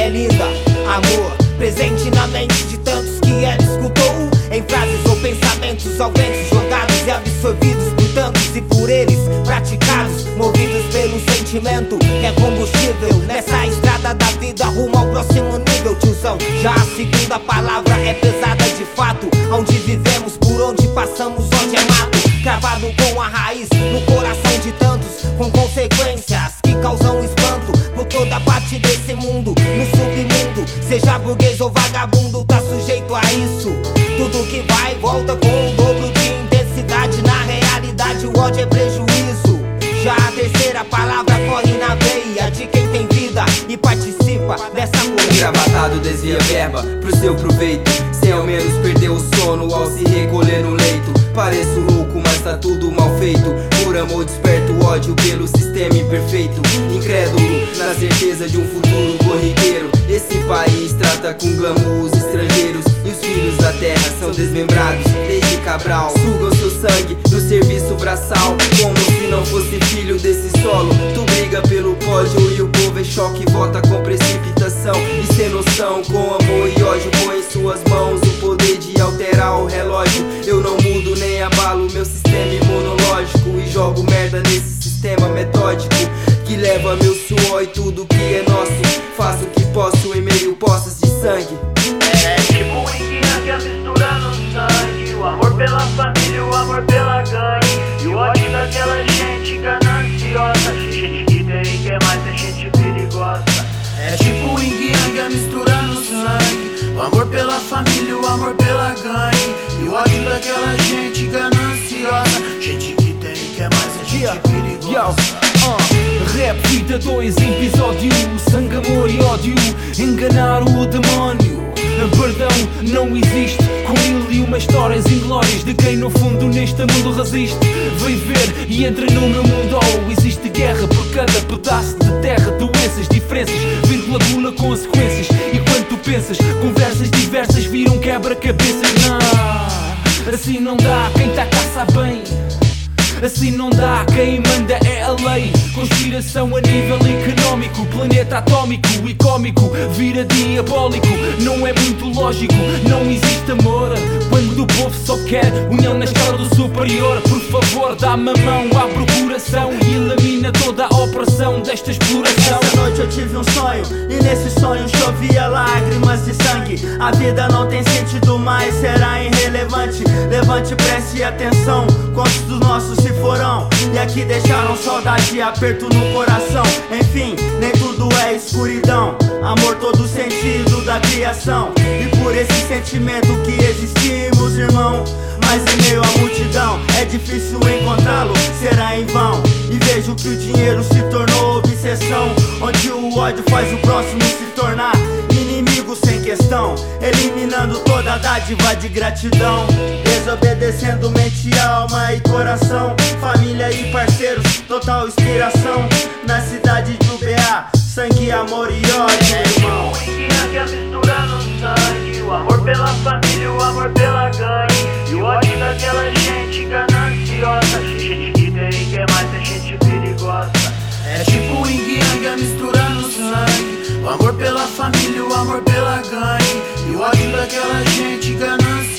é linda. Amor, presente na mente de tantos que ela escutou, em frases ou pensamentos ao vento, jogados e absorvidos por tantos e por eles praticados, movidos pelo sentimento que é combustível nessa estrada da vida rumo ao próximo nível, tiozão. Já a segunda palavra é pesada de fato, onde vivemos, por onde passamos, onde é mato, cravado com a raiz no coração de tantos, com consequências que causam espanto por toda parte desse mundo, no submundo. Seja burguês ou vagabundo, tá sujeito a isso. Tudo que vai e volta com o dobro de intensidade. Na realidade o ódio é prejuízo. Já a terceira palavra corre na veia de quem tem vida e participa dessa corrida. Engravatado desvia verba pro seu proveito, sem ao menos perder o sono ao se recolher no leito. Pareço louco, mas tá tudo mal feito. Por amor desperto o ódio pelo sistema imperfeito. Incrédulo na certeza de um futuro corriqueiro. Esse país trata com glamour os estrangeiros, e os filhos da terra são desmembrados desde Cabral. Sugam seu sangue no serviço braçal, como se não fosse filho desse solo. Tu briga pelo pódio e o povo em choque vota com precipitação e sem noção. Com amor e ódio põe em suas mãos o poder de alterar o relógio. Eu não mudo nem abalo meu sistema imunológico, e jogo merda nesse sistema metódico que leva meu suor e tudo que é nosso. Faço o que posso em meio poças de sangue. É tipo um yin-yang misturando sangue, o amor pela família, o amor pela gangue, e o ódio daquela gente gananciosa, gente que tem e quer mais, é gente perigosa. É tipo um yin-yang misturando sangue, o amor pela família, o amor pela gangue, e o ódio daquela gente gananciosa, gente que tem e quer mais, é gente perigosa. Rap Vida 2, episódio: sangue, amor e ódio, enganar o demónio. Perdão não existe, com ele e umas histórias inglórias de quem no fundo neste mundo resiste. Vem ver e entra no meu mundo. Oh, existe guerra por cada pedaço de terra, doenças, diferenças, vírgula, bula, consequências. E quando tu pensas, conversas diversas viram quebra-cabeças. Não, assim não dá, quem tá cá sabe bem. Assim não dá, quem manda é a lei. Conspiração a nível económico, planeta atómico e cómico vira diabólico. Não é muito lógico, não existe amor quando o povo só quer união na escala do superior. Por favor, dá-me a mão, abre o coração e elimina toda a opressão desta exploração. Essa noite eu tive um sonho, e nesse sonho chovia lágrimas de sangue. A vida não tem sentido mais, será irrelevante. Levante, preste atenção, quantos dos nossos se foram e aqui deixaram saudade e aperto no coração. Enfim, nem tudo é escuridão, amor todo sentido da criação. E por esse sentimento que existimos, irmão, mas em meio à multidão é difícil encontrá-lo, será em vão. E vejo que o dinheiro se tornou obsessão, onde o ódio faz o próximo se tornar inimigo sem questão, eliminando toda a dádiva de gratidão, desobedecendo mente, alma e coração, família e parceiros, total inspiração. Na cidade do BA, sangue, amor e ódio, irmão. É tipo um yin-yang misturando sangue, o amor pela família, o amor pela gangue, e o ódio daquela gente gananciosa, gente que tem e quer mais, é gente perigosa. É tipo um yin-yang misturando sangue, o amor pela família, o amor pela gangue, e o ódio daquela gente gananciosa.